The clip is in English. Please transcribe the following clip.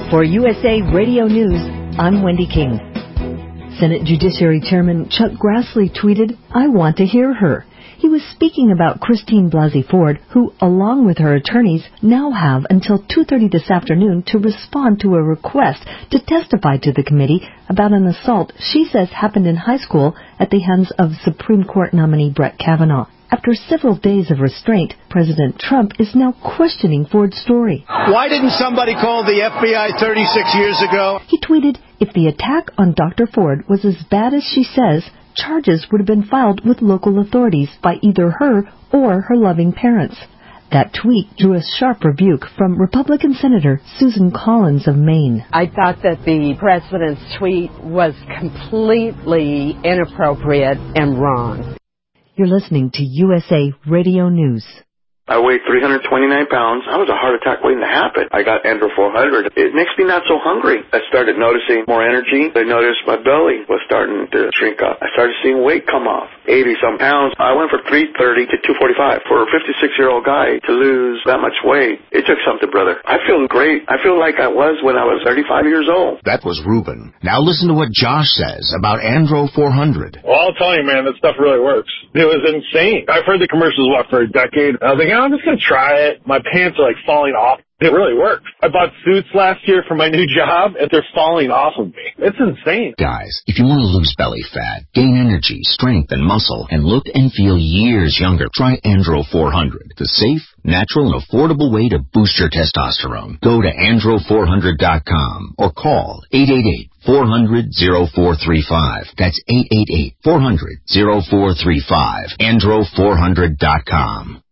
For USA Radio News, I'm Wendy King. Senate Judiciary Chairman Chuck Grassley tweeted, "I want to hear her." He was speaking about Christine Blasey Ford, who, along with her attorneys, now have until 2:30 this afternoon to respond to a request to testify to the committee about an assault she says happened in high school at the hands of Supreme Court nominee Brett Kavanaugh. After several days of restraint, President Trump is now questioning Ford's story. Why didn't somebody call the FBI 36 years ago? He tweeted, "If the attack on Dr. Ford was as bad as she says, charges would have been filed with local authorities by either her or her loving parents." That tweet drew a sharp rebuke from Republican Senator Susan Collins of Maine. I thought that the president's tweet was completely inappropriate and wrong. You're listening to USA Radio News. I weighed 329 pounds. I was a heart attack waiting to happen. I got Andro 400. It makes me not so hungry. I started noticing more energy. I noticed my belly was starting to shrink up. I started seeing weight come off, 80-some pounds. I went from 330 to 245. For a 56-year-old guy to lose that much weight, it took something, brother. I feel great. I feel like I was when I was 35 years old. That was Ruben. Now listen to what Josh says about Andro 400. Well, I'll tell you, man, that stuff really works. It was insane. I've heard the commercials, for a decade. I was like, I'm just going to try it. My pants are, falling off. It really works. I bought suits last year for my new job, and they're falling off of me. It's insane. Guys, if you want to lose belly fat, gain energy, strength, and muscle, and look and feel years younger, try Andro 400, the safe, natural, and affordable way to boost your testosterone. Go to andro400.com or call 888-400-0435. That's 888-400-0435. andro400.com.